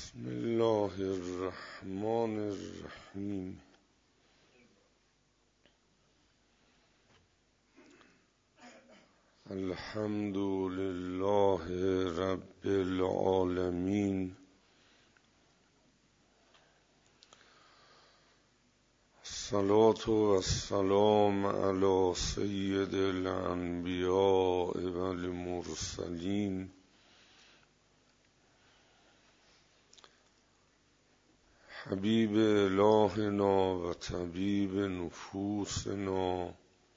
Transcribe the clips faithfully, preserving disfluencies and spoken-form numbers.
بسم الله الرحمن الرحیم. الحمد لله رب العالمین. الصلاة والسلام علی سید الانبیاء والمرسلین حبیب الهنا و طبیب نفوسنا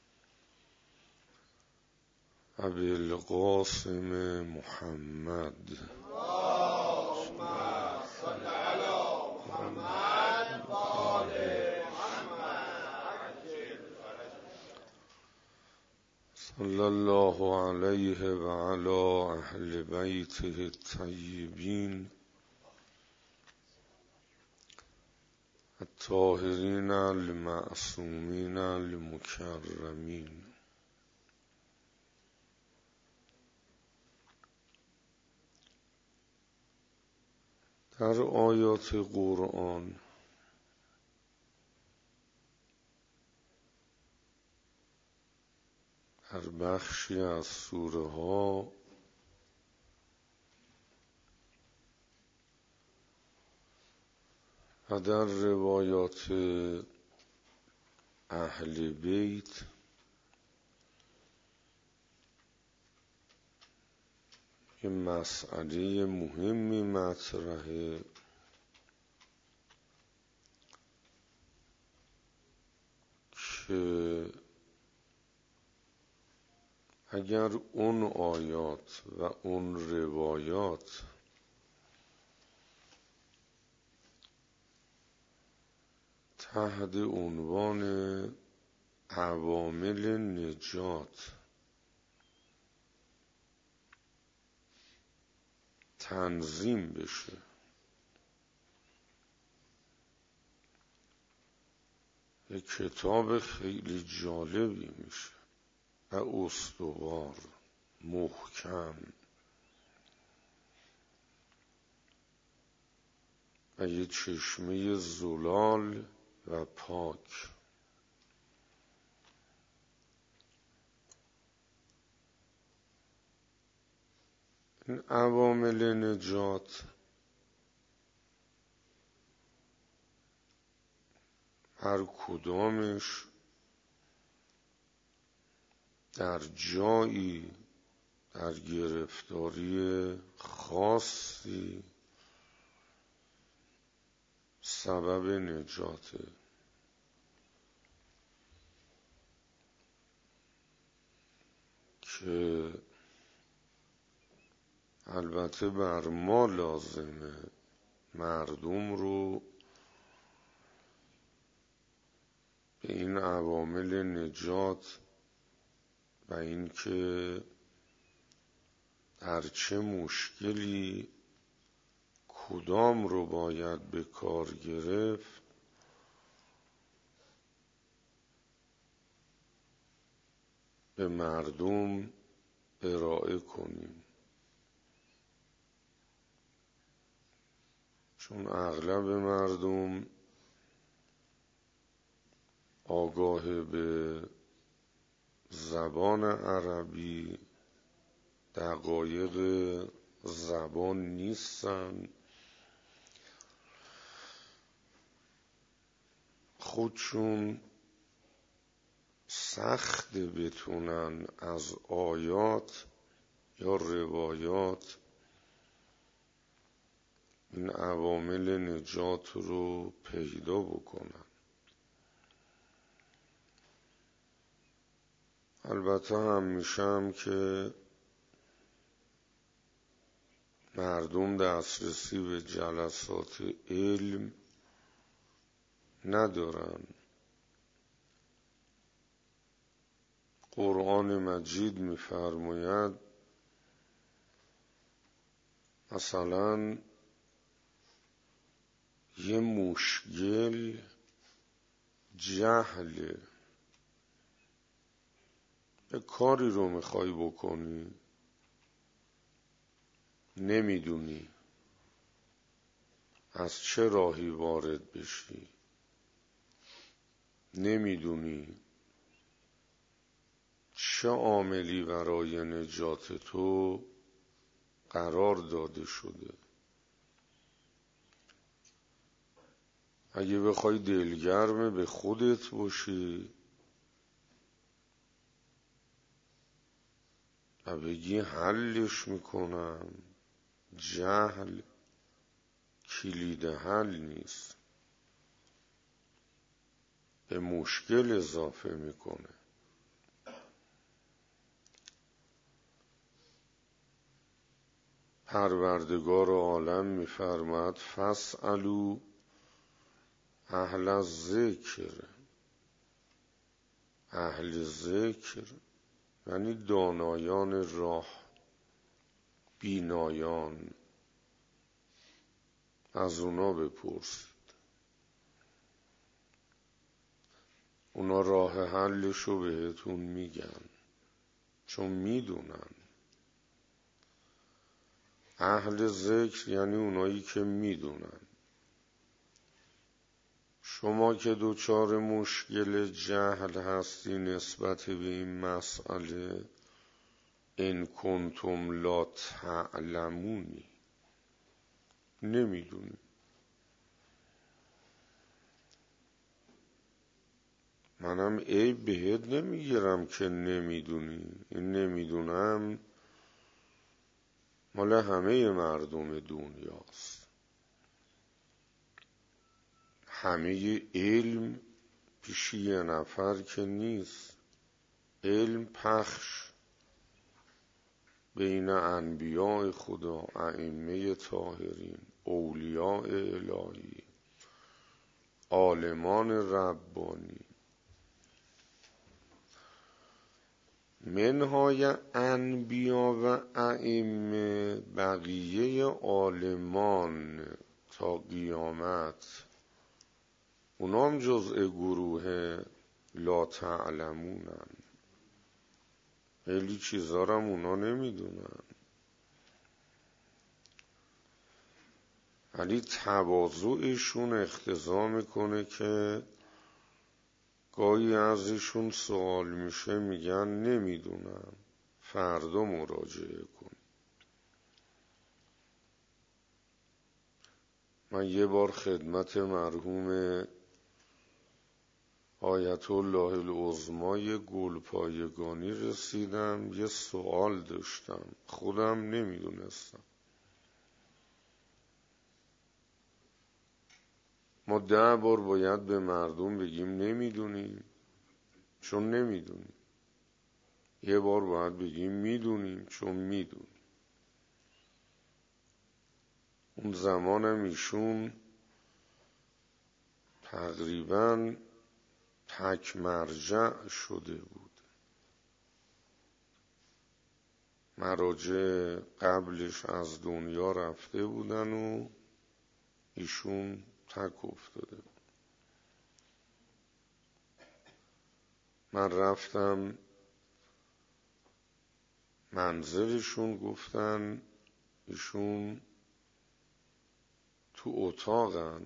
ابی القاسم محمد. اللهم صل علی محمد و آل محمد. صلی الله علیه و علی اهل بیته الطیبین الطاهرین المعصومین المکرمین. در آیات قرآن در بخشی از سوره ها و در روایات اهل بیت یه مسئله مهمی مطرحه که اگر اون آیات و اون روایات تحت عنوان عوامل نجات تنظیم بشه یک کتاب خیلی جالبی میشه و استوار محکم و یه چشمه زلال و پاک. این عوامل نجات هر کدامش در جایی در گرفتاری خاصی سبب نجاته که البته بر ما لازمه مردم رو به این عوامل نجات و اینکه در چه مشکلی کدام رو باید به کار گرفت به مردم ارائه کنیم، چون اغلب مردم آگاه به زبان عربی دقایق زبان نیستن، خودشون سخت بتونن از آیات یا روایات این عوامل نجات رو پیدا بکنن. البته همیشه هم که مردم دسترسی به جلسات علم ندارن. قرآن مجید می‌فرماید مثلا یه مشکل جهله، یه کاری رو میخوای بکنی نمیدونی، از چه راهی وارد بشی، نمیدونی چه عاملی برای نجات تو قرار داده شده. اگه بخوای دلگرم به خودت باشی و بگی حلش میکنم، جهل کلید حل نیست، به مشکل اضافه میکنه. پروردگار عالم میفرماد فاسألوا اهل الذکر. اهل ذکر یعنی دانایان راه، بینایان، از اونا بپرسید. اونا راه حلشو بهتون میگن، چون میدونن. اهل ذکر یعنی اونایی که میدونن. شما که دوچار مشکل جهل هستی نسبت به این مسئله، ان کنتم لا تعلمونی، نمیدونی. منم عیب بهت نمیگیرم که نمیدونی. این نمیدونم مال همه مردم دنیاست. همه علم پیش یه نفر که نیست. علم پخش بین انبیاء خدا، ائمه طاهرین، اولیاء الهی، عالمان ربانی. منهای انبیا و ائمه، بقیه عالمان تا قیامت اونا هم جزء گروه لا تعلمونن. خیلی چیزارم اونا نمیدونن، ولی تواضعشون اقتضا میکنه که گاهی ازشون سوال میشه میگن نمیدونم، فردا مراجعه کن. من یه بار خدمت مرحوم آیت الله العظمای گلپایگانی رسیدم، یه سوال داشتم، خودم نمیدونستم. ما ده بار باید به مردم بگیم نمیدونیم، چون نمیدونیم. یه بار باید بگیم میدونیم، چون میدونیم. اون زمانم ایشون تقریباً تک مرجع شده بود. مراجع قبلش از دنیا رفته بودن و ایشون تک افتاده بود. من رفتم منزلشون، گفتن ایشون تو اتاقن،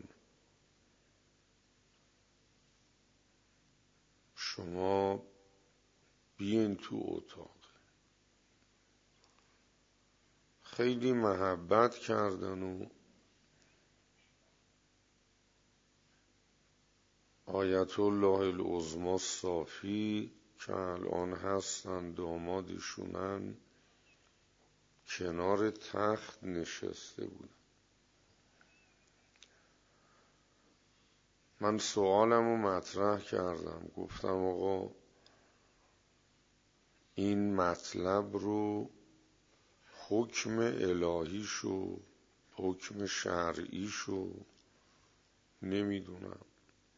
شما بیاین تو اتاق. خیلی محبت کردن و آیت الله العظما صافی که الان هستن دامادشونن، کنار تخت نشسته بودن. من سوالم رو مطرح کردم، گفتم آقا این مطلب رو حکم الهیشو، حکم شرعیشو نمیدونم.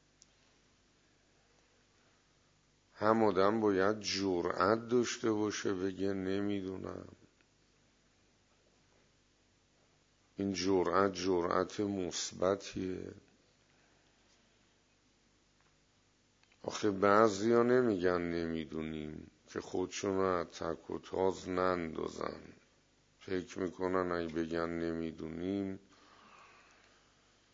هم آدم باید جرأت داشته باشه بگه نمیدونم. این جرأت جرأت مثبتیه. آخه بعضیا نمیگن نمیدونیم که خودشون رو تک و تاز نندازن. فکر میکنن اگه بگن نمیدونیم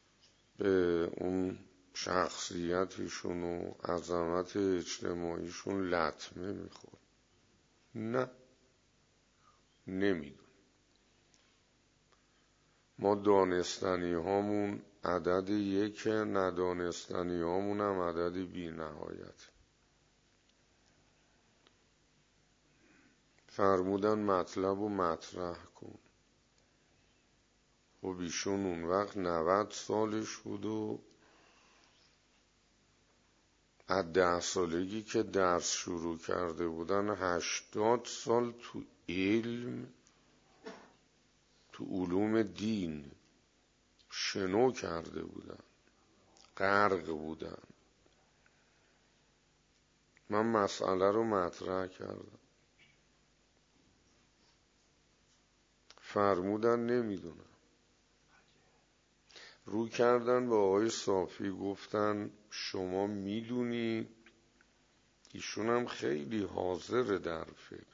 به اون شخصیتشون و عظمت اجتماعیشون لطمه میخورد. نه، نمیدون. ما دانستنی هامون عدد یک، ندانستنی هامون هم عدد بی نهایت. فرمودن مطلب و مطرح کن. و ایشون اون وقت نود سالش بود و از ده سالگی که درس شروع کرده بودن هشتاد سال تو علم، تو علوم دین شنو کرده بودن، غرق بودن. من مسئله رو مطرح کردم، فرمودن نمیدونم. رو کردن به آقای صافی گفتن شما میدونی؟ ایشون هم خیلی حاضر در فقه.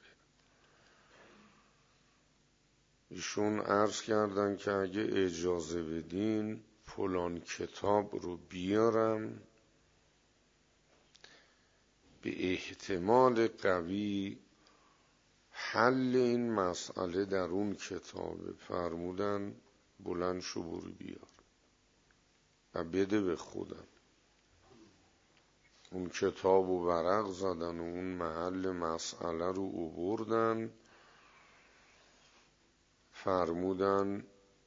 ایشون عرض کردن که اگه اجازه بدین فلان کتاب رو بیارم، به احتمال قوی حل این مسئله در اون کتابه. فرمودن بلند شو برو بیار و بده به خودم. اون کتاب و ورق زدن و اون محل مسئله رو آوردن. فرمودن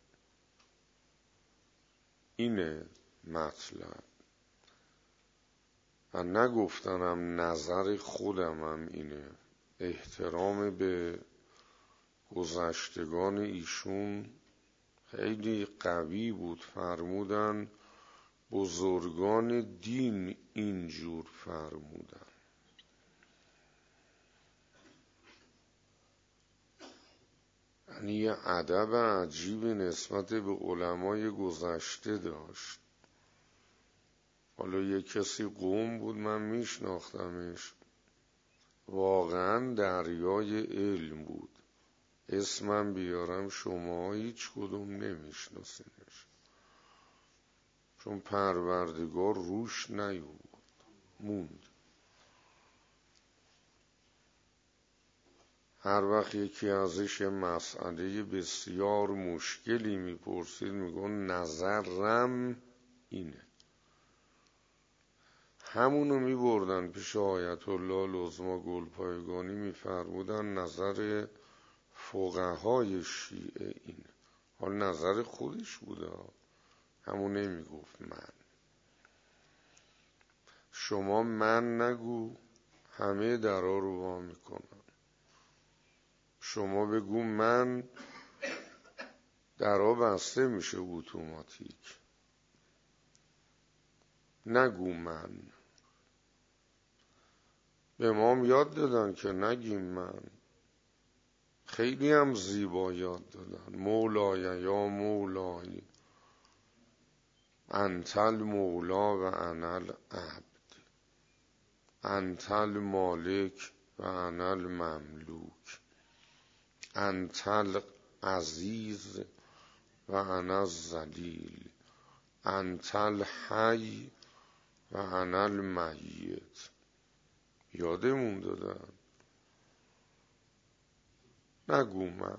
اینه مطلب. و نگفتنم نظر خودمم اینه. احترام به گذشتگان ایشون خیلی قوی بود. فرمودن بزرگان دین اینجور فرمودن. یعنی یه ادب عجیبی نسبت به علمای گذشته داشت. حالا یه کسی قوم بود، من میشناختمش، واقعا دریای علم بود. اسمم بیارم شما هیچ کدوم نمیشناسینش، چون پروردگار روش نیومد، موند. هر وقت یکی ازش مسئله بسیار مشکلی میپرسید میگن نظرم اینه. همونو میبردن پیش آیت الله العظمی گلپایگانی، میفرمودن نظر فقهای شیعه اینه. حال نظر خودش بوده، همون نمیگفت من. شما من نگو، همه درا رو وا میکنن. شما بگو من، درا بسته میشه اتوماتیک. نگو من. به ما یاد دادن که نگیم من. خیلی هم زیبا یاد دادن. مولای یا مولای انت المولا و انا العبد، انت المالک و انا المملوک، انت العزیز و انا الذلیل، انت الحی و انا المیت. یادمون دادن. نگو من.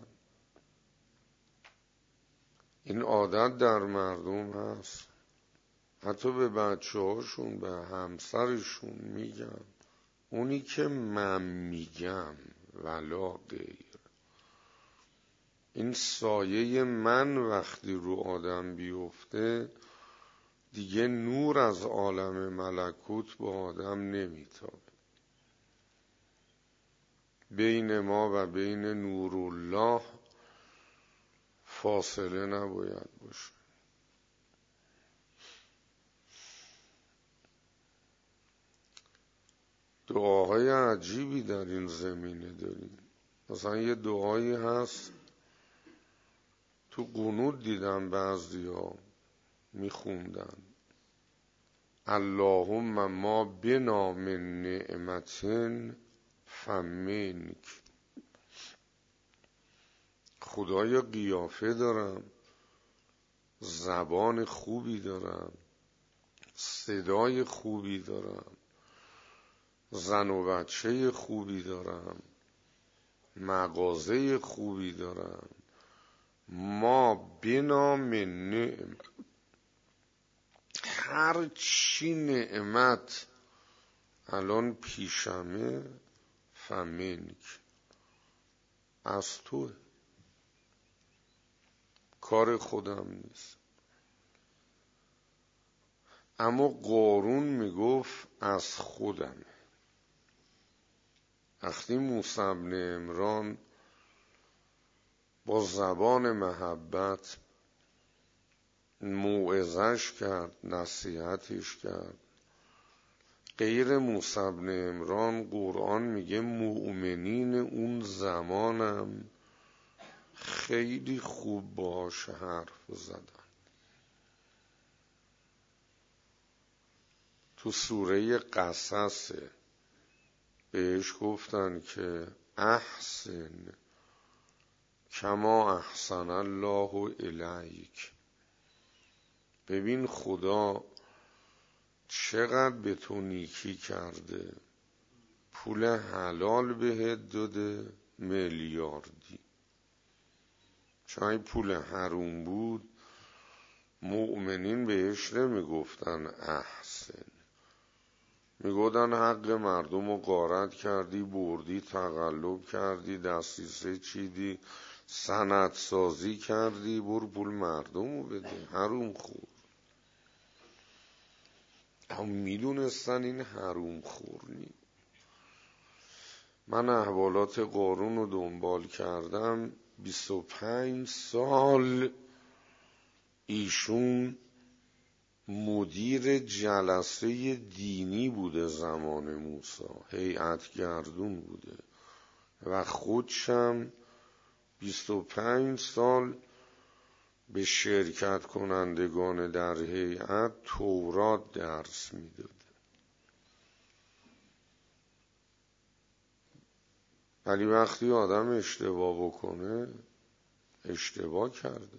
این عادت در مردم هست. حتی به بچه هاشون، به همسرشون میگن اونی که من میگم ولا غیر. این سایه من وقتی رو آدم بیفته دیگه نور از عالم ملکوت با آدم نمیتابه. بین ما و بین نور الله فاصله نباید باشه. دعاهای عجیبی در این زمینه داریم. مثلا یه دعایی هست تو قنوت دیدم بعضی ها میخوندن، اللهم ما بنا من نعمتن فمنک. خدایا قیافه دارم، زبان خوبی دارم، صدای خوبی دارم، زن و بچه خوبی دارم، مغازه خوبی دارم. ما بنام نعم هر چی نعمت الان پیشمه فمنک از تو، کار خودم نیست. اما قارون میگفت از خودم. وقتی موسی بن عمران با زبان محبت موعظش کرد، نصیحتش کرد، غیر موسی بن عمران قرآن میگه مؤمنین اون زمانم خیلی خوب باهاش حرف زدن. تو سوره قصص بهش گفتن که احسن کما احسن الله الیک. ببین خدا چقدر به تو نیکی کرده، پول حلال بهت داده میلیاردی. چون پول حروم بود مؤمنین بهش نمیگفتن احسن، میگفتن حق مردم رو غارت کردی، بردی، تقلب کردی، دستیسه چیدی، سند سازی کردی، برو پول مردم رو بده، حروم خور. اما میدونستن این حروم خور نی. من احوالات قارون رو دنبال کردم، بیست و پنج سال ایشون مدیر جلسه دینی بوده زمان موسی، هیئت گردون بوده و خودشم بیست و پنج سال به شرکت کنندگان در هیئت تورات درس میداده. ولی وقتی آدم اشتباه بکنه اشتباه کرده،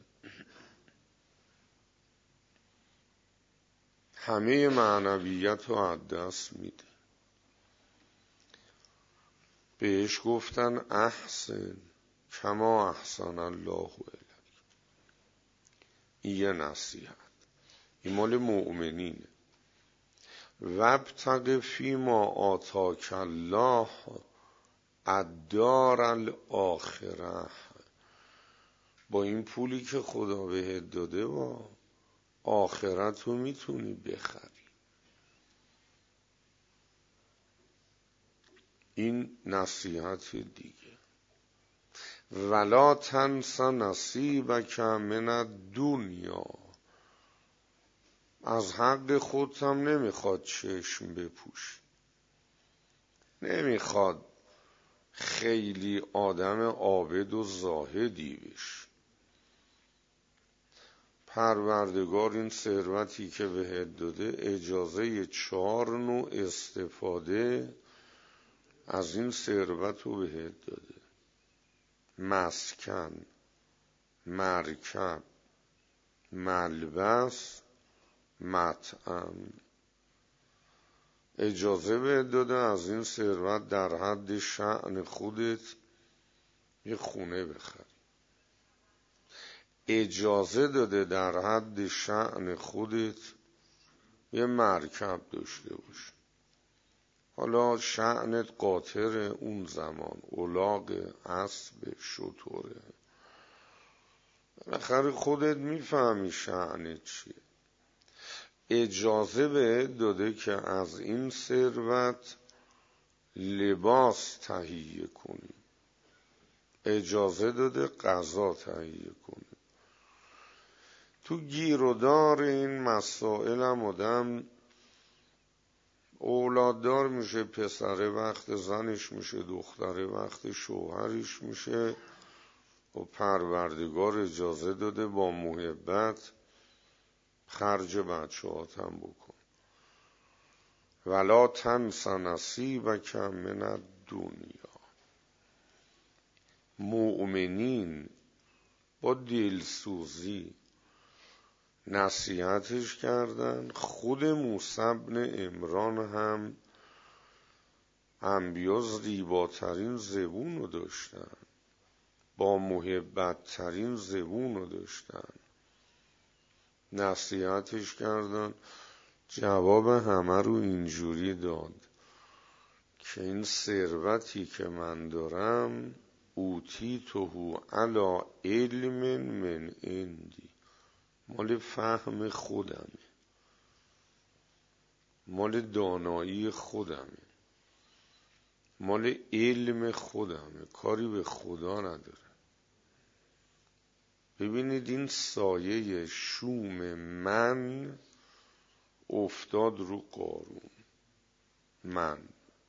همه معنویت رو از دست میده. بهش گفتن احسن کما احسن الله الیک. این یه نصیحت، این مال مؤمنینه. وابتغ فیما آتاک الله الدار الاخره. با این پولی که خدا بهت داده با آخرت رو میتونی بخری. این نصیحت دیگه. ولا تنس نصیبک من الدنیا. از حق خودت هم نمیخواد چشم بپوشی، نمیخواد خیلی آدم عابد و زاهدی بشی. پروردگار این ثروتی که بهت داده اجازه چهار نوع استفاده از این ثروت رو بهت داده: مسکن، مرکب، ملبس، مطعم. اجازه بهت داده از این ثروت در حد شأن خودت یه خونه بخری، اجازه داده در حد شأن خودت یه مرکب داشته باش. حالا شأنت قاطر اون زمان، الاغ، اسب، شتره، بالاخره خودت میفهمی شأنت چیه. اجازه بهت داده که از این ثروت لباس تهیه کنی، اجازه داده غذا تهیه کنی. تو گیر و دار این مسائل هم آدم اولاددار میشه، پسر وقت زنش میشه، دختر وقت شوهرش میشه و پروردگار اجازه داده با محبت خرج بچه هاتم بکن. ولا تنس نصیبک من الدنیا. مؤمنین با دلسوزی نصیحتش کردن. خود موسی بن عمران هم انبیا زیباترین زبون رو داشتن، با محبت ترین زبون رو داشتن. نصیحتش کردن، جواب همه رو اینجوری داد که این ثروتی که من دارم اوتیتهو علی علم من عندی، مال فهم خودمه، مال دانایی خودمه، مال علم خودمه، کاری به خدا نداره. ببینید این سایه شوم من افتاد رو قارون. من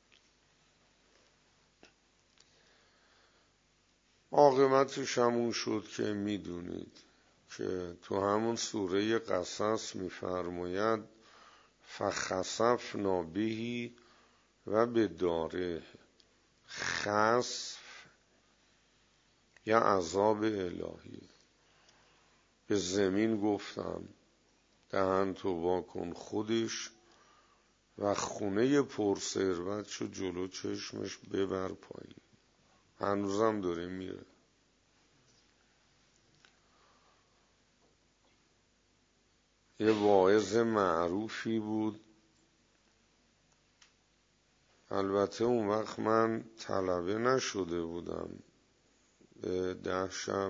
عاقبتش همون شد که میدونید که تو همون سوره قصص میفرماید فخسفنا به و به داره، خسف یا عذاب الهی. به زمین گفتم دهن تو وا کن خودش و خونه پرثروت شو جلو چشمش ببر پایین. هنوزم داره میره. یه واعظ معروفی بود، البته اون وقت من طلبه نشده بودم، به ده شب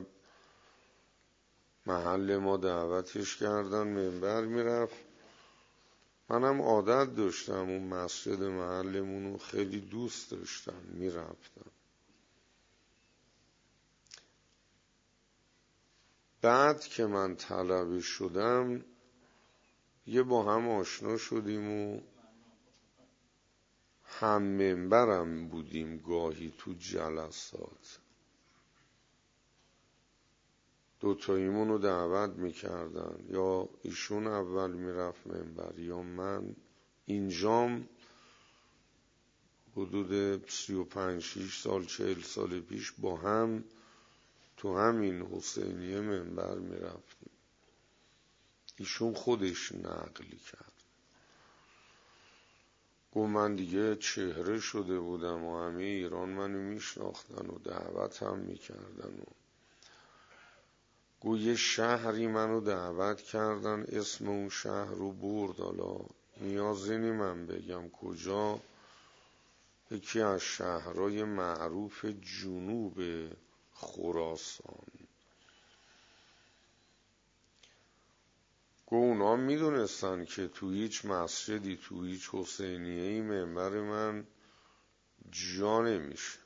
محل ما دعوتش کردن منبر میرفت. منم عادت داشتم اون مسجد محلمونو خیلی دوست داشتم، میرفتم. بعد که من طلبه شدم یه با هم آشنا شدیم و هم منبرم بودیم گاهی تو جلسات. دوتاییمون رو دعوت میکردن، یا ایشون اول میرفت منبر یا من. اینجام حدود سی و پنج شیش سال چهل سال پیش با هم تو همین حسینیه منبر میرفتیم. ایشون خودش نقلی کرد. گفت من دیگه چهره شده بودم و همه ایران منو میشناختن و دعوت هم میکردن. و گفت یه شهری منو دعوت کردن، اسم اون شهر رو برد، حالا نیازی نی من بگم کجا، یکی از شهرهای معروف جنوب خراسان. گفت اونا میدونستن که تو هیچ مسجدی تو هیچ حسینیه‌ای منبر من جا نمیشه.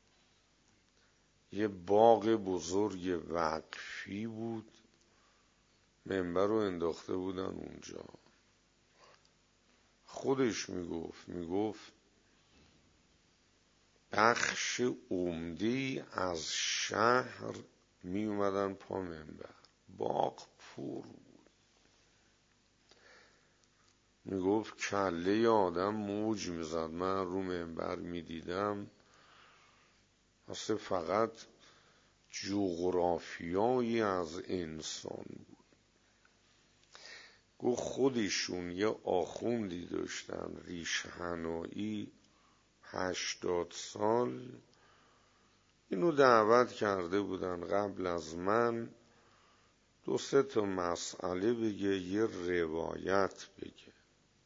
یه باغ بزرگ وقفی بود، منبر رو انداخته بودن اونجا. خودش میگفت میگفت بخش عمده‌ای از شهر می اومدن پا منبر، باغ پر بود. میگفت کله آدم موج میزد. من رو منبر میدیدم اصلا فقط جغرافیایی از انسان بود. گفت خودشون یه آخوندی داشتن ریش حنایی، هشتاد سال، اینو دعوت کرده بودن قبل از من دو سه تا مسئله بگه، یه روایت بگه.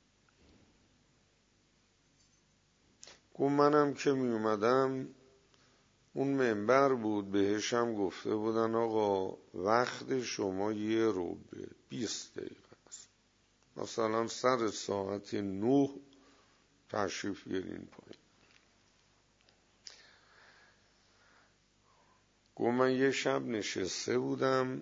گفت منم که می اومدم اون منبر بود، بهشم گفته بودن آقا وقت شما یه روبه بیست دقیقه است، مثلا سر ساعت نه تشریف بیارین پایین. گفت من یه شب نشسته بودم،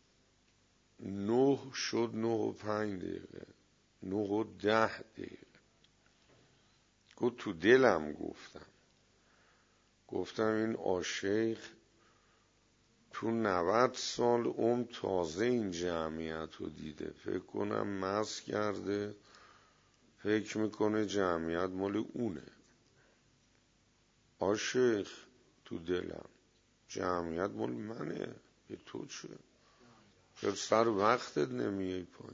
نه شد، نه و پنج دقیقه، نه و ده دقیقه. گفت تو دلم گفتم گفتم این آشیخ تو نود سال عمر تازه این جمعیت رو دیده، فکر کنم مست کرده، فکر میکنه جمعیت مال اونه. آشیخ تو دلم جمعیت مال منه، به تو چه؟ که سر وقتت نمیای پایین.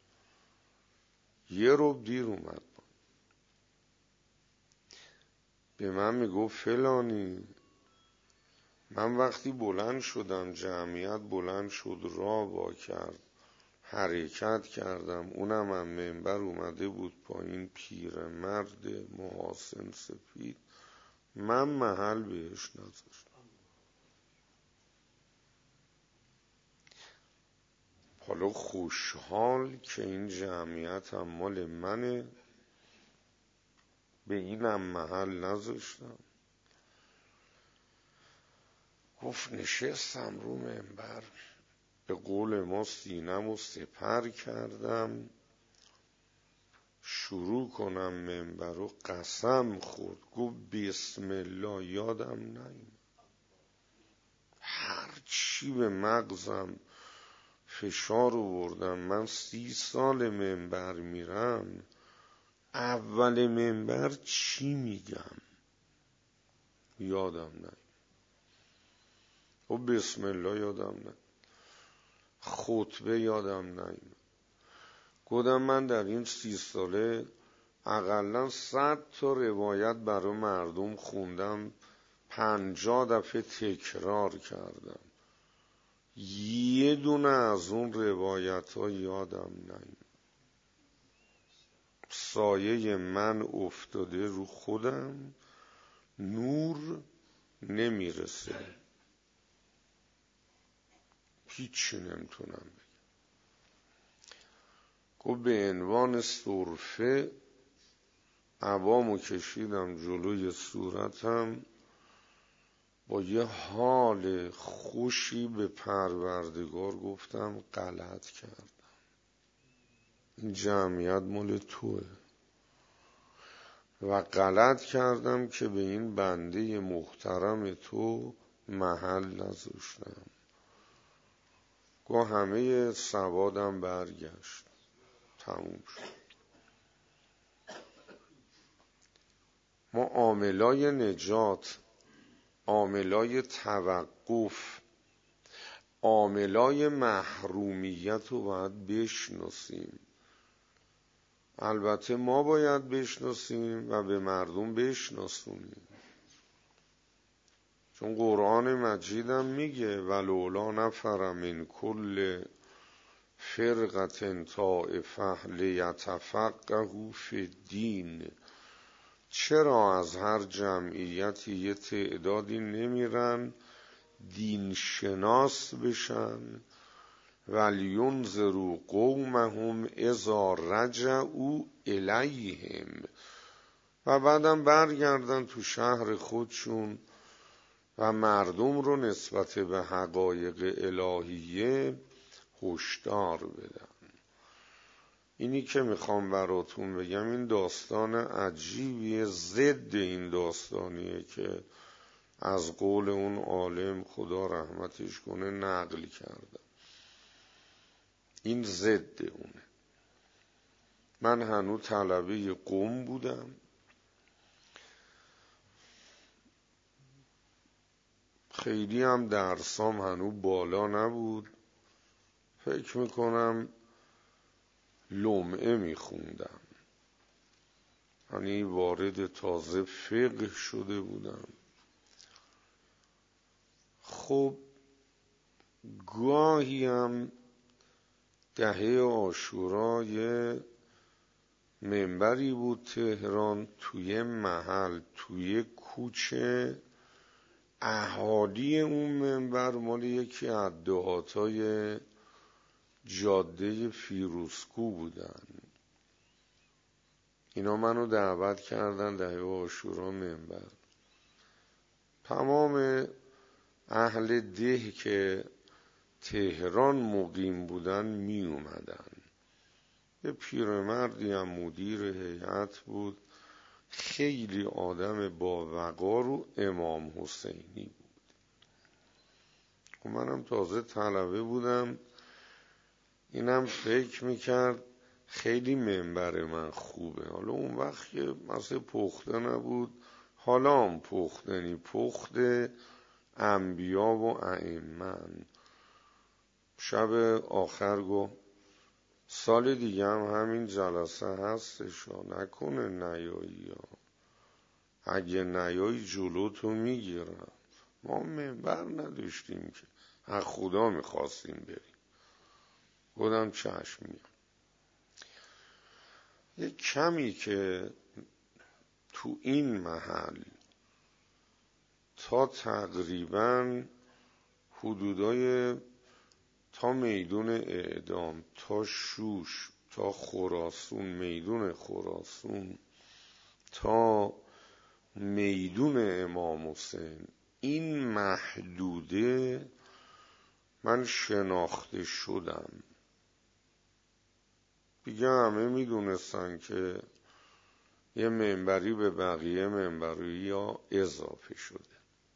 یه رو دیر اومد به من میگفت فلانی، من وقتی بلند شدم جمعیت بلند شد راه وا کرد حرکت کردم، اونم هم منبر اومده بود پایین، پیرمرد محاسن سپید، من محل بهش نذاشتم. حالا خوشحال که این جمعیت هم مال منه، به اینم محل نذاشتم. گفت نشستم رو منبر، به قول ما سینم رو سپر کردم، شروع کنم منبر رو، قسم خورد گفت بسم الله، یادم نیم هر چی به مغزم فشار آوردم. من سی سال منبر میرم، اول منبر چی میگم یادم نیم. و بسم الله یادم نیم، خطبه یادم نیم. گفتم من در این سی ساله اقلا صد تا روایت برای مردم خوندم، پنجاه دفعه تکرار کردم، یه دونه از اون روایت ها یادم نیم. سایه من افتاده رو خودم، نور نمیرسه، هیچی نمیتونم بگم. گفت به عنوان سرفه عبامو کشیدم جلوی صورتم، با یه حال خوشی به پروردگار گفتم غلط کردم، این جمعیت مال توه و غلط کردم که به این بنده محترم تو محل نذاشتم. گاه همه سوادم برگشت، تموم شد. ما عاملای نجات، عاملای توقف، عاملای محرومیت رو باید بشناسیم. البته ما باید بشناسیم و به مردم بشناسونیم، چون قرآن مجیدم میگه ولولا نفر من کل فرقة طائفة لیتفقهوا فی الدین. چرا از هر جمعیتی یه تعدادی نمیرن دین شناس بشن؟ ولینذروا قومهم اذا رجعوا الیهم، و بعدم برگردن تو شهر خودشون و مردم رو نسبت به حقایق الهیه هشدار بدن. اینی که میخوام براتون بگم این داستان عجیبیه، ضد این داستانیه که از قول اون عالم خدا رحمتش کنه نقل کردم. این ضد اونه. من هنوز طلبه قم بودم، خیلی هم درسام هنوز بالا نبود، فکر میکنم لمعه میخوندم، یعنی وارد تازه فقه شده بودم. خب گاهی هم دهه عاشورا یه منبری بود تهران، توی محل توی کوچه، اهالی اون منبر مال یکی از دهاتای جاده فیروزکو بودن. اینا منو دعوت کردن دهه عاشورا منبر. تمام اهل ده که تهران مقیم بودن می اومدن. یه پیرمردی هم مدیر هیئت بود، خیلی آدم با وقار و امام حسینی بود. و منم تازه طلبه بودم، اینم فکر میکرد خیلی منبر من خوبه. حالا اون وقت که مثل پخته نبود، حالا هم پختنی پخته انبیا و ائمه. شب آخر گفت سال دیگه هم همین جلسه هستش نکنه نیایی ها، اگه نیایی جلوتو میگیرم. ما منبر نداشتیم که، از خدا میخواستیم بریم. گفتم چشم میام. یه کمی که تو این محل تا تقریبا حدودای تا میدون اعدام، تا شوش، تا خراسون، میدون خراسون، تا میدون امام حسین، این محدوده من شناخته شدم. دیگه همه میدونستن که یه منبری به بقیه منبری ها اضافه شده.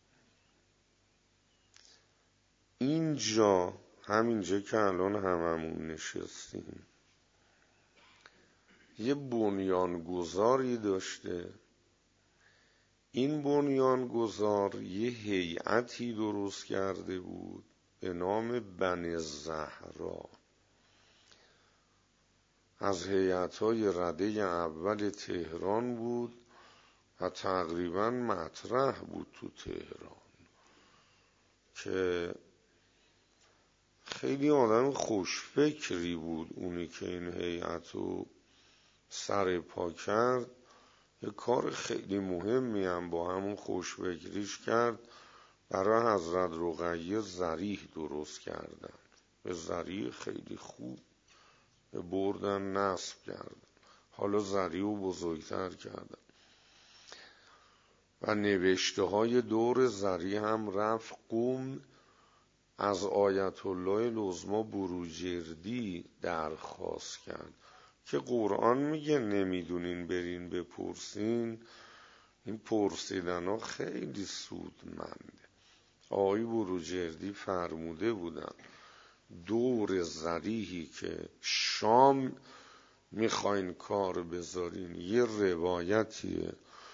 اینجا همینجا که الان هممون نشستیم یه بنیانگذاری داشته. این بنیانگذار یه هیئتی درست کرده بود به نام بنی زهرا. از هیئت‌های رده اول تهران بود و تقریبا مطرح بود تو تهران که خیلی آدم خوشفکری بود. اونی که این هیئت رو سر پا کرد یه کار خیلی مهمی هم با همون خوشفکریش کرد. برای حضرت رقیه ضریح درست کردن، به ضریح خیلی خوب بردن نصب کردن، حالا ضریح رو بزرگتر کردن و نوشته های دور ضریح هم رفت قم از آیت الله العظمی بروجردی درخواست کرد که قرآن میگه نمیدونین برین بپرسین. این پرسیدن ها خیلی سودمنده. آقای بروجردی فرموده بودن دور ضریحی که شام میخواین کار بذارین، یه روایتی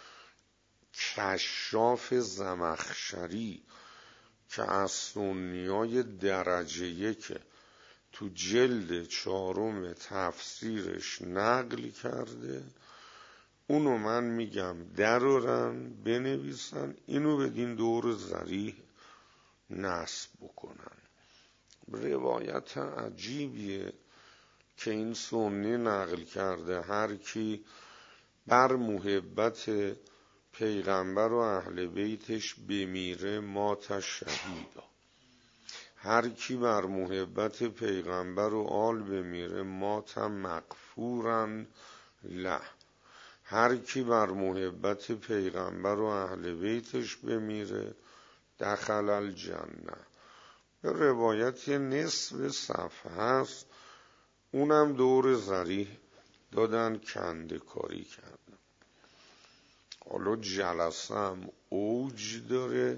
کشاف زمخشری که از سنیای درجه یک تو جلد چهارم تفسیرش نقل کرده، اونو من میگم درارن بنویسن، اینو بدین دور ضریح نصب بکنن. روایت عجیبیه که این سنی نقل کرده هر کی بر محبت پیغمبر و اهل بیتش بمیره مات شهیدا، هر کی بر محبت پیغمبر و آل بمیره مات مغفورا له، هر کی بر محبت پیغمبر و اهل بیتش بمیره دخل الجنه. به روایت نصف صفحه هست، اونم دور ضریح دادن کنده کاری کردن. حالا جلسه هم اوج داره.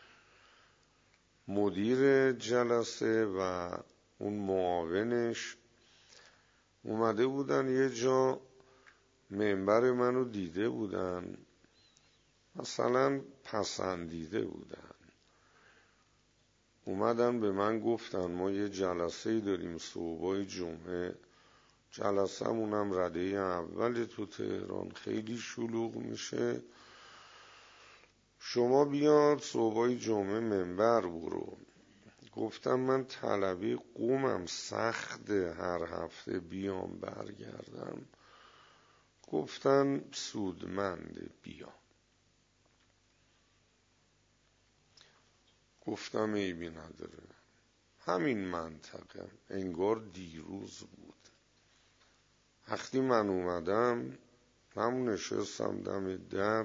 مدیر جلسه و اون معاونش اومده بودن یه جا، منبر منو دیده بودن، مثلا پسندیده بودن، اومدن به من گفتن ما یه جلسه داریم صبحای جمعه، جلسه مونم رده اول تو تهران، خیلی شلوغ میشه، شما بیاد صبحای جمعه منبر برو. گفتم من طلبه قومم سخت هر هفته بیام برگردم. گفتن سودمنده بیا. گفتم عیبی نداره. همین منطقه انگار دیروز بود. وقتی من اومدم من نشستم دم در،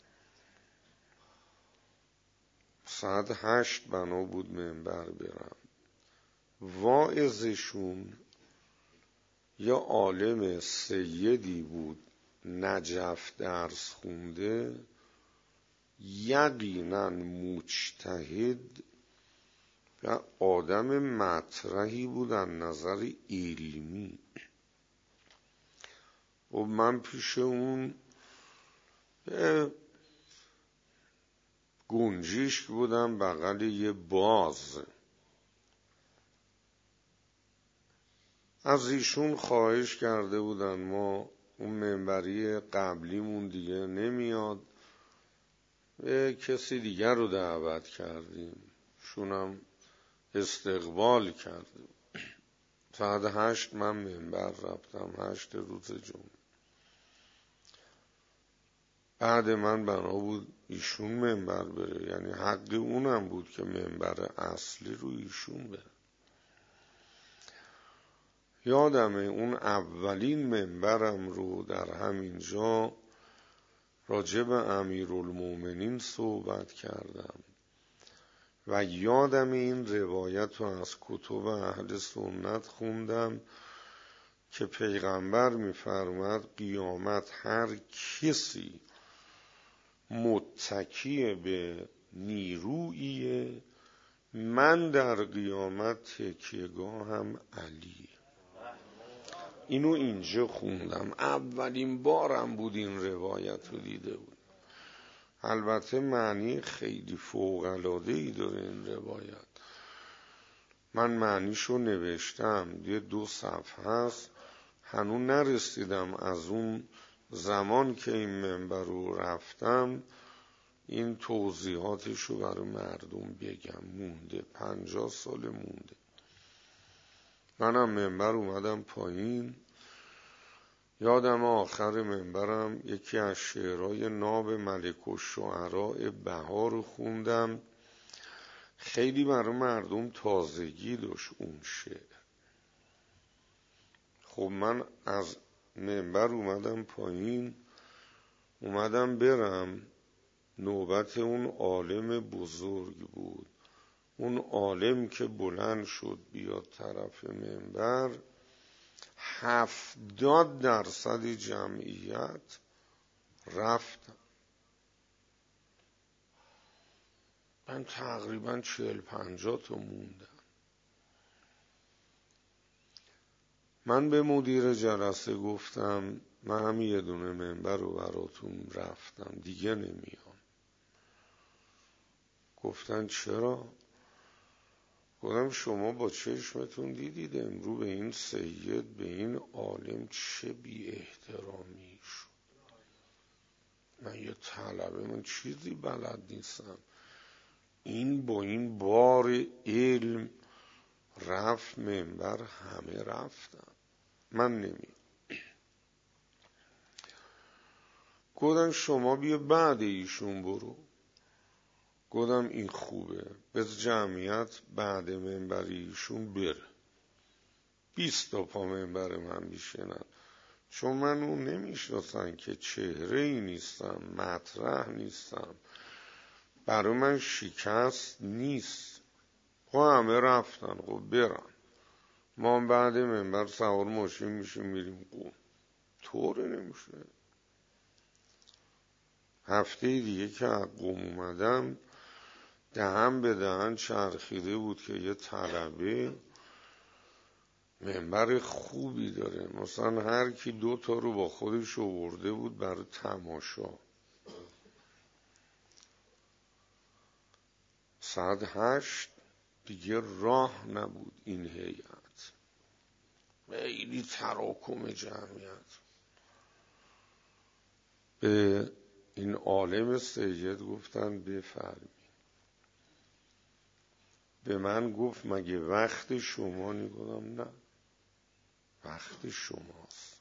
ساعت هشت بنا بود منبر برم. واعظشون یا عالم سیدی بود نجف درس خونده، یقینا مجتهد و آدم مطرحی بود از نظر علمی. و من پیش اون گنجیش بودم بغل یه باز. از ایشون خواهش کرده بودن ما اون منبری قبلیمون دیگه نمیاد، به کسی دیگر رو دعوت کردیم، شونم استقبال کرده. ساعت هشت من منبر رفتم، هشت روز جمعه. بعد من بنا بود ایشون منبر بره، یعنی حق اونم بود که منبر اصلی رو ایشون بره. یادمه اون اولین منبرم رو در همین جا راجع به امیرالمومنین صحبت کردم و یادم این روایت رو از کتب اهل سنت خوندم که پیغمبر می‌فرماد قیامت هر کسی متکی به نیرویه، من در قیامت تکیه‌گاهم علی. اینو اینجا خوندم، اولین بارم بود این روایت رو دیده بود. البته معنی خیلی فوق‌العاده‌ای داره این روایت. من معنیشو نوشتم، یه دو صفحه هست، هنوز نرسیدم از اون زمان که این منبر رو رفتم این توضیحاتشو برای مردم بگم. مونده، پنجاه سال مونده. منم منبر اومدم پایین. یادم آخر منبرم یکی از شعرهای ناب ملک الشعراء بهار رو خوندم. خیلی برای مردم تازگی داشت اون شعر. خب من از منبر اومدم پایین، اومدم برم، نوبت اون عالم بزرگ بود. اون عالم که بلند شد بیاد طرف منبر، هفتاد درصد جمعیت رفتن. من تقریبا چهل پنجاه تا موندم. من به مدیر جلسه گفتم من هم یه دونه منبر رو براتون رفتم، دیگه نمیام. گفتن چرا؟ گفتم شما با چشمتون دیدید امرو به این سید، به این عالم چه بی احترامی شد. من یه طلبه، من چیزی بلد نیستم، این با این بار علم رفت منبر، همه رفتن، من نمی. گفتن شما بیا بعد ایشون برو. گفتم این خوبه، بز جمعیت بعد منبر ایشون بره، بیست تا پا منبر من بیشنن، چون من اون نمیشناسن که چهره ای نیستم، مطرح نیستم، برای من شکست نیست. خب همه رفتن، خب برن، ما بعد منبر سوار ماشین میشیم میریم قوم. طوره نمیشه. هفته دیگه که از قوم اومدم دهن به دهن چرخیده بود که یه طلبه منبر خوبی داره، مثلا هر کی دو تا رو با خودش آورده بود برای تماشا. ساعت هشت دیگه راه نبود این هیئت، خیلی تراکم جمعیت. به این عالم سید گفتن بفرمی. به من گفت مگه وقت شما؟ نگفتم نه، وقت شماست.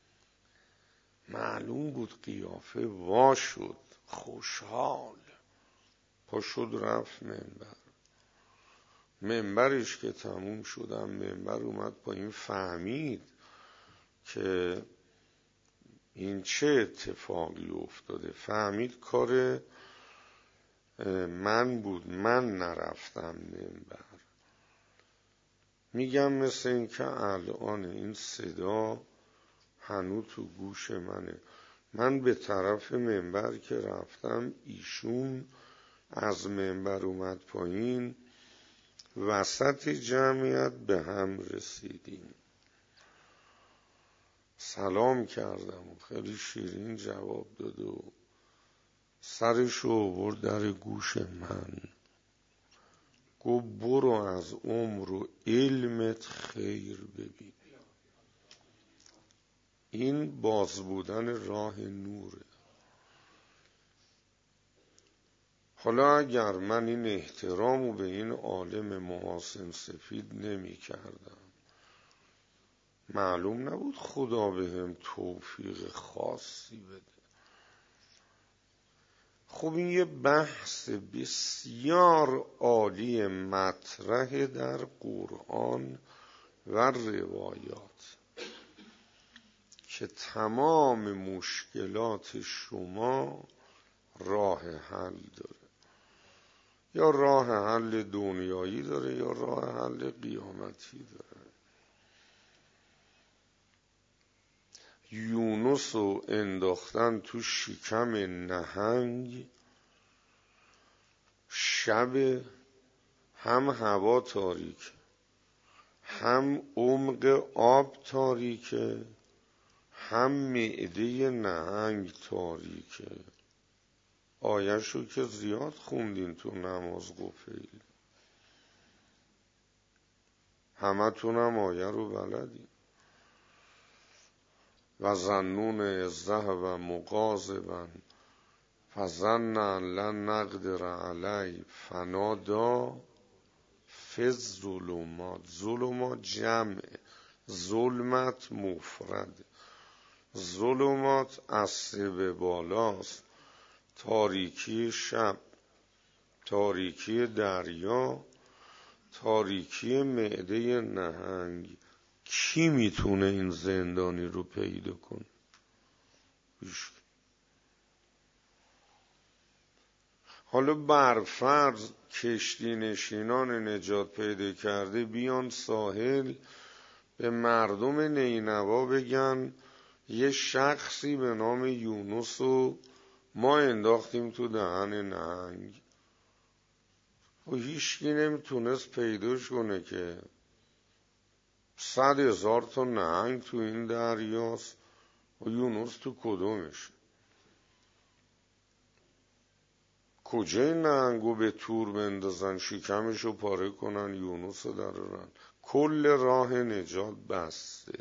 معلوم بود قیافه وا شد، خوشحال، پا شد رفت منبر. منبرش که تموم شدم، منبر اومد پایین، فهمید که این چه اتفاقی افتاده، فهمید کار من بود، من نرفتم منبر. میگم مثل این که الان این صدا هنوز تو گوش منه. من به طرف منبر که رفتم، ایشون از منبر اومد پایین، وسط جمعیت به هم رسیدیم. سلام کردم و خیلی شیرین جواب داد و سرشو آورد در گوش من، گفت برو از عمر و علمت خیر ببین. این باز بودن راه نوره. حالا اگر من این احترامو به این عالم محاسن سفید نمی کردم، معلوم نبود خدا بهم توفیق خاصی بده. خب این یه بحث بسیار عالی مطرح در قرآن و روایات که تمام مشکلات شما راه حل داره. یا راه حل دنیایی داره یا راه حل قیامتی داره. یونس رو انداختن تو شکم نهنگ، شب هم هوا تاریک هم عمق آب تاریکه هم معده نهنگ تاریکه. آیه‌شو که زیاد خوندین تو نماز قفیل، همه تونم آیه رو بلدین. و ظنون اذ ذهب مغاضبا فظن ان لن نقدر علیه فنادی فی الظلمات. ظلمات جمع، ظلمت مفرد. ظلمات از سه به بالاست: تاریکی شب، تاریکی دریا، تاریکی معده نهنگ. کی میتونه این زندانی رو پیدا کنه؟ حالا برفرض کشتی نشینان نجات پیدا کرده بیان ساحل، به مردم نینوا بگن یه شخصی به نام یونس رو ما انداختیم تو دهن نهنگ. و هیچکی نمیتونست پیداش کنه که صد هزار تا نهنگ تو این دریاست و یونس تو کدومش؟ کجای نهنگو به تور بندازن شکمشو پاره کنن یونس رو درارن؟ کل راه نجات بسته.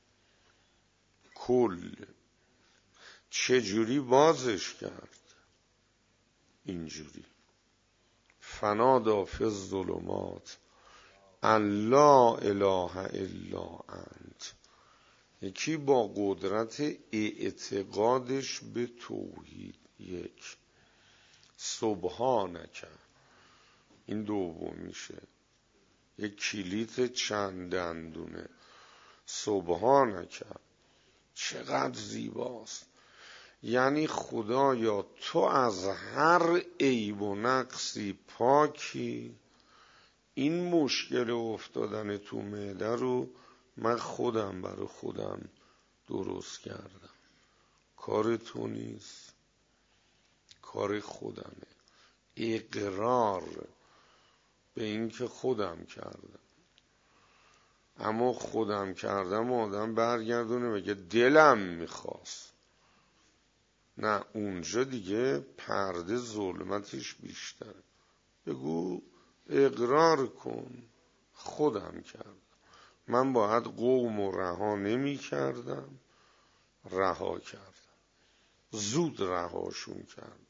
کل چجوری بازش کرد؟ اینجوری: فنادی فی الظلمات ان لا اله الا انت. یکی با قدرت اعتقادش به توحید، یک سبحانک، این دوم میشه یک کلیت چند دندونه. سبحانک چقدر زیباست. یعنی خدایا تو از هر عیب و نقصی پاکی. این مشکل افتادن تو معده رو من خودم برای خودم درست کردم، کار تو نیست، کار خودمه. اقرار به این که خودم کردم. اما خودم کردم آدم برگردونه بگه دلم میخواست. نه، اونجا دیگه پرده ظلمتش بیشتره. بگو اقرار کن خودم کردم. من باید قوم و رها نمی کردم، رها کردم، زود رهاشون کردم.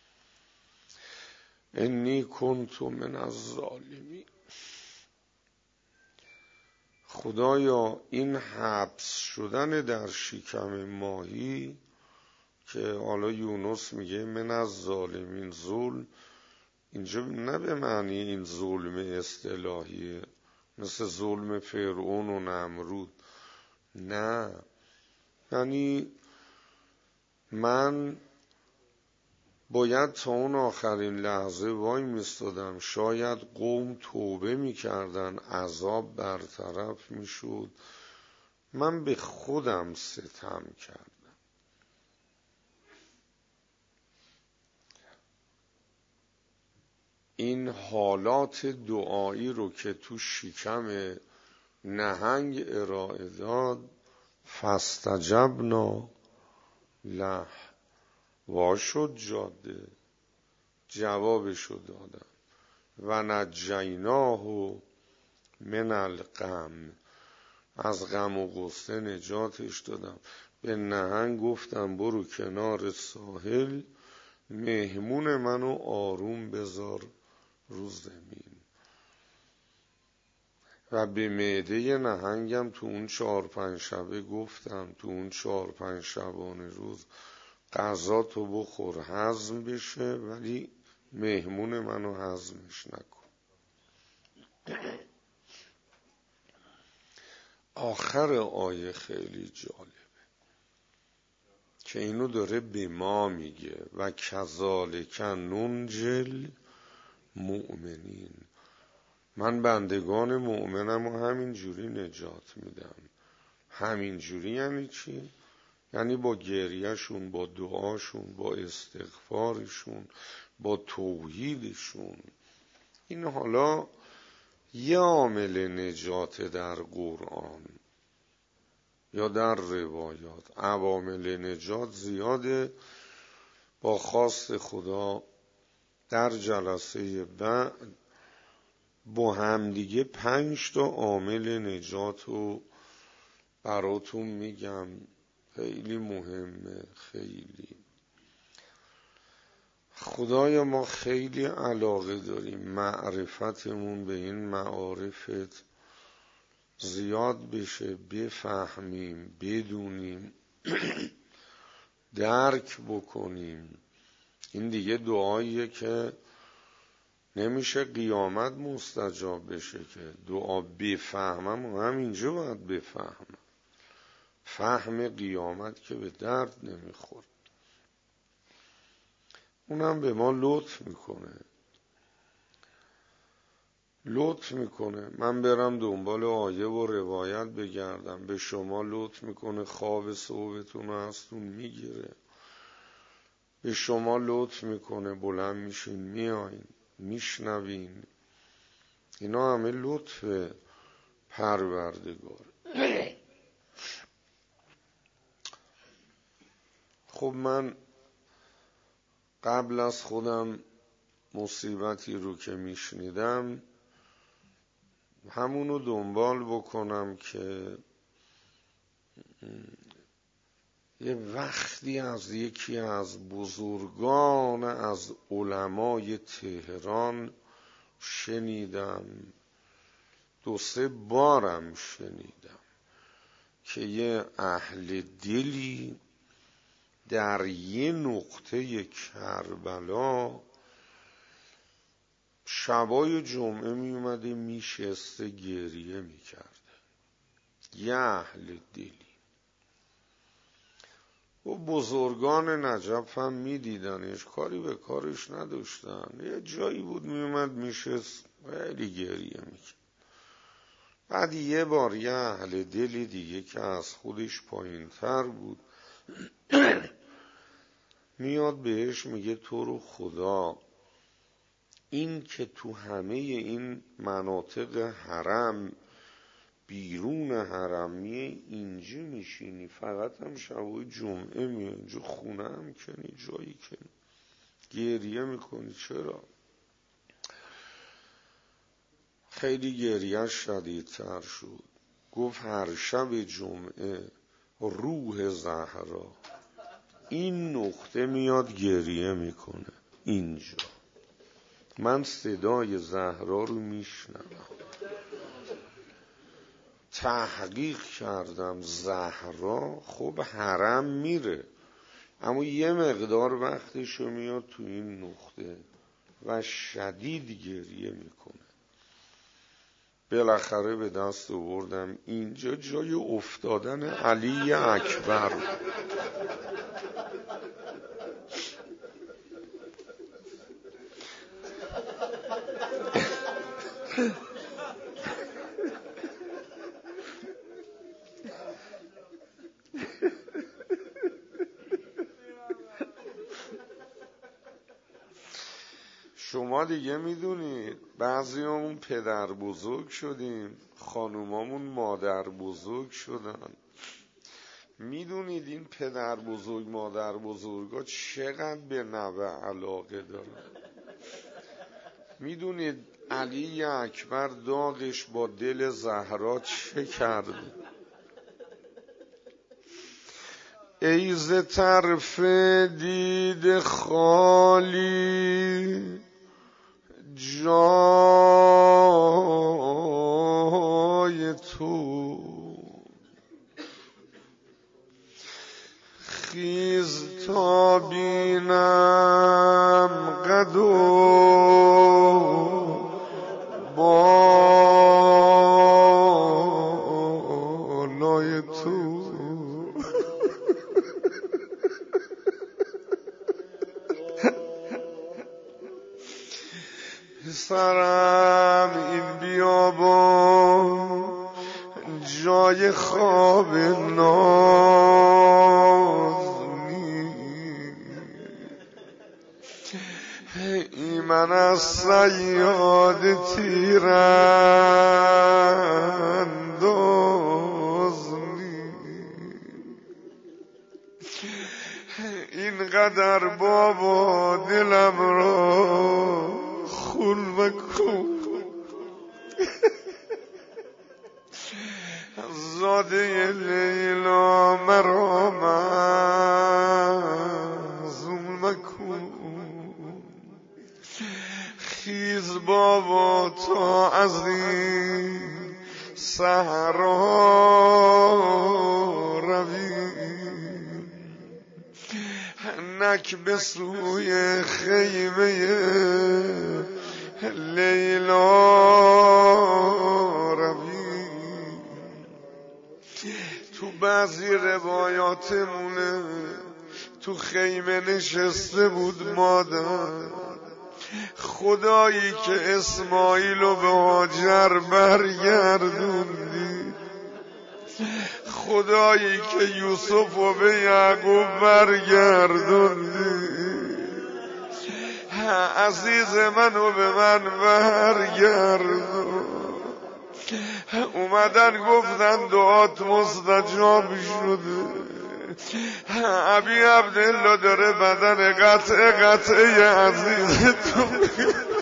انی کنت من الظالمین. خدایا این حبس شدن در شکم ماهی که حالا یونس میگه من از ظالمین، ظلم اینجا نه به معنی این ظلم اصطلاحیه مثل ظلم فرعون و نمرود، نه، یعنی من باید تا اون آخرین لحظه وای میستادم. شاید قوم توبه میکردن، عذاب برطرف میشد، من به خودم ستم کردم. این حالات دعایی رو که تو شکم نهنگ ارائه داد، فاستجبنا له، واشد جاده، جوابشو دادم. و نجیناه من الغم، از غم و غصه نجاتش دادم. به نهنگ گفتم برو کنار ساحل، مهمون منو آروم بذار رو زمین. و به معده نهنگم تو اون چهار پنج شبه گفتم تو اون چهار پنج شبانه روز غذا تو بخور هضم بشه، ولی مهمون منو هضمش نکن. آخر آیه خیلی جالبه که اینو داره به ما میگه و کذالک ننجی المؤمنین، من بندگان مؤمنم و همین جوری نجات میدم. همین جوری یعنی چی؟ یعنی با گریهشون، با دعاشون، با استغفارشون، با توحیدشون. این حالا یه عامل نجات در قرآن یا در روایات. عوامل نجات زیاده. با خواست خدا در جلسه بعد با همدیگه پنج تا عامل نجات رو براتون میگم. خیلی مهمه، خیلی. خدایا ما خیلی علاقه داریم معرفتمون به این معارفت زیاد بشه، بفهمیم، بدونیم، درک بکنیم. این دیگه دعاییه که نمیشه قیامت مستجاب بشه که دعا بفهمم و همینجا باید بفهمم. فهم قیامت که به درد نمیخورد. اونم به ما لطف میکنه لطف میکنه من برم دنبال آیه و روایت بگردم، به شما لطف میکنه خواب صبحتون رو ازتون میگیره، به شما لطف میکنه بلند میشین میاین میشنوین. اینا همه لطف پروردگار. خب من قبل از خودم مصیبتی رو که میشنیدم همونو دنبال بکنم که یه وقتی از یکی از بزرگان از علمای تهران شنیدم، دو سه بارم شنیدم که یه اهل دلی در یه نقطه کربلا شبای جمعه می اومده میشسته گریه میکرده. یه اهل دلی. و بزرگان نجف هم میدیدنش، کاری به کارش نداشتن. یه جایی بود میومد میشست خیلی گریه میکرد. بعد یه بار یه اهل دلی دیگه که از خودش پایین تر بود میاد بهش میگه تو رو خدا این که تو همه این مناطق حرم بیرون حرم میای اینجا میشینی، فقط هم شبای جمعه میای اینجا خونه هم کنی جایی کنی گریه میکنی، چرا؟ خیلی گریه شدیدتر شد. گفت هر شب جمعه روح زهرا این نقطه میاد گریه میکنه اینجا، من صدای زهرا رو میشنوم. تحقیق کردم زهرا خب حرم میره اما یه مقدار وقتشو میاد تو این نقطه و شدید گریه میکنه. بالاخره به دست آوردم اینجا جای افتادن علی اکبر. شما دیگه میدونید بعضیامون پدر بزرگ شدیم، خانومامون مادر بزرگ شدن. میدونید این پدر بزرگ مادر بزرگا چقدر به نوه علاقه دارن. میدونید علی اکبر داغش با دل زهرا چه کرده؟ ای ز طرف دید خالی جای تو، خیز تا بینم قد و بالای تو. پسرم این بیابان جای خواب ناز نیست، ای من از صیاد تیرانداز نیست، اینقدر بابا دلم را خون مکن. زاده لیلا مرا معزول مکن. خیز بابا تا از این صحرا رویم، نک به سوی خیمه لیلا رویم. تو بعضی روایاتمونه تو خیمه نشسته بود مادر، خدایی که اسماعیلو به هاجر برگردوندی، خدایی که یوسفو به یعقوب برگردوندی، عزیز منو به من برگردون. اومدن گفتن دعات مستجاب شده، ابی عبدالله داره بدن قطعه قطعه عزیز تو